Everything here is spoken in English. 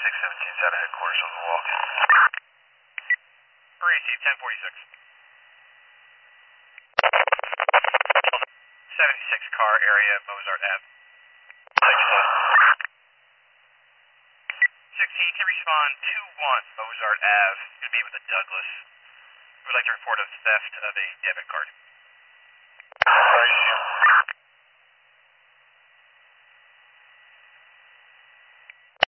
617's out of headquarters on the walk. 3AC 1046. 76 car area, Mozart Ave. 16, can respond 2-1 Mozart Ave. Going to be with a Douglas. We'd like to report a theft of a debit card.